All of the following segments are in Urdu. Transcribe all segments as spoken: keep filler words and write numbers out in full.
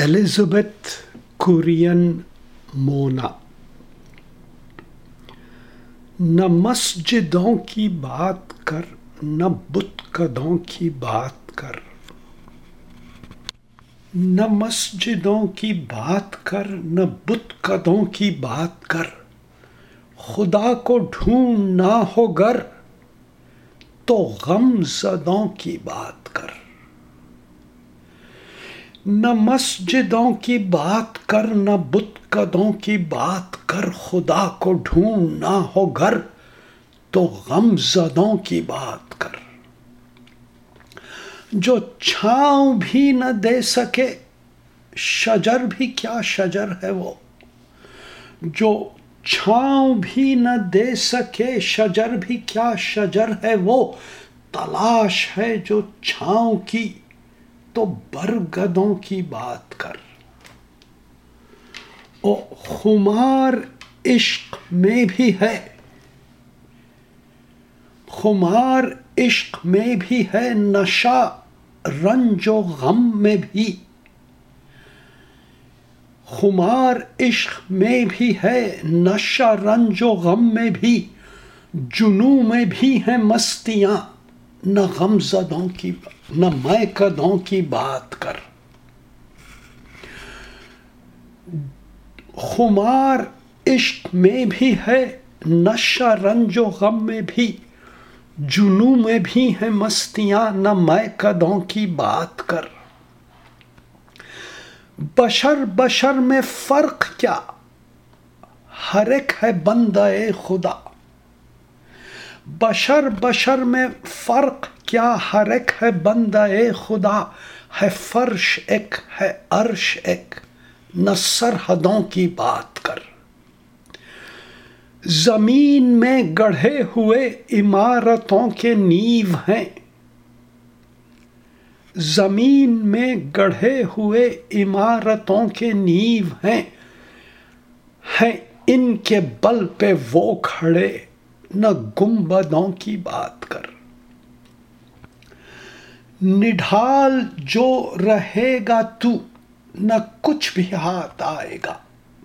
ایلزابتھ کورین مونا۔ نہ مسجدوں کی بات کر نہ بت کدوں کی بات کر، نہ مسجدوں کی بات کر نہ بت کدوں کی بات کر، خدا کو ڈھونڈنا ہو گر تو غم زدوں کی بات کر۔ نہ مسجدوں کی بات کر نہ بت کدوں کی بات کر، خدا کو ڈھونڈنا ہو گر تو غم زدوں کی بات کر۔ جو چھاؤں بھی نہ دے سکے شجر بھی کیا شجر ہے وہ، جو چھاؤں بھی نہ دے سکے شجر بھی کیا شجر ہے وہ، تلاش ہے جو چھاؤں کی تو برگدوں کی بات کر۔ او خمار عشق میں بھی ہے، خمار عشق میں بھی ہے نشہ رنج و غم میں بھی، خمار عشق میں بھی ہے نشہ رنج و غم میں بھی، جنوں میں بھی ہیں مستیاں نہ غم زدوں کی نہ میکدوں کی بات کر۔ خمار عشق میں بھی ہے نشہ رنج و غم میں بھی، جنوں میں بھی ہیں مستیاں نہ میکدوں کی بات کر۔ بشر بشر میں فرق کیا ہر ایک ہے بندہ خدا، بشر بشر میں فرق کیا ہر ایک ہے بندہ خدا، ہے فرش ایک ہے عرش ایک نہ سرحدوں کی بات کر۔ زمین میں گڑھے ہوئے عمارتوں کے نیو ہیں، زمین میں گڑھے ہوئے عمارتوں کے نیو ہیں، ہیں ان کے بل پہ وہ کھڑے نہ گنبدوں کی بات کر۔ نڈھال جو رہے گا تو نہ کچھ بھی ہاتھ آئے گا،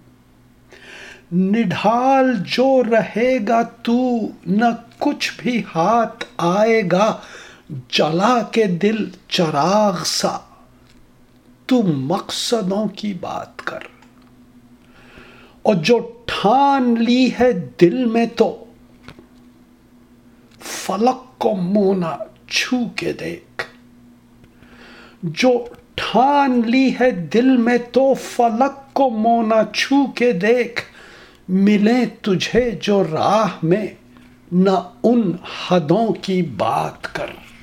نڈھال جو رہے گا تو نہ کچھ بھی ہاتھ آئے گا، جلا کے دل چراغ سا تو مقصدوں کی بات کر۔ اور جو ٹھان لی ہے دل میں تو فلک کو مونا چھو کے دیکھ، جو ٹھان لی ہے دل میں تو فلک کو مونا چھو کے دیکھ، ملیں تجھے جو راہ میں نہ ان حدوں کی بات کر۔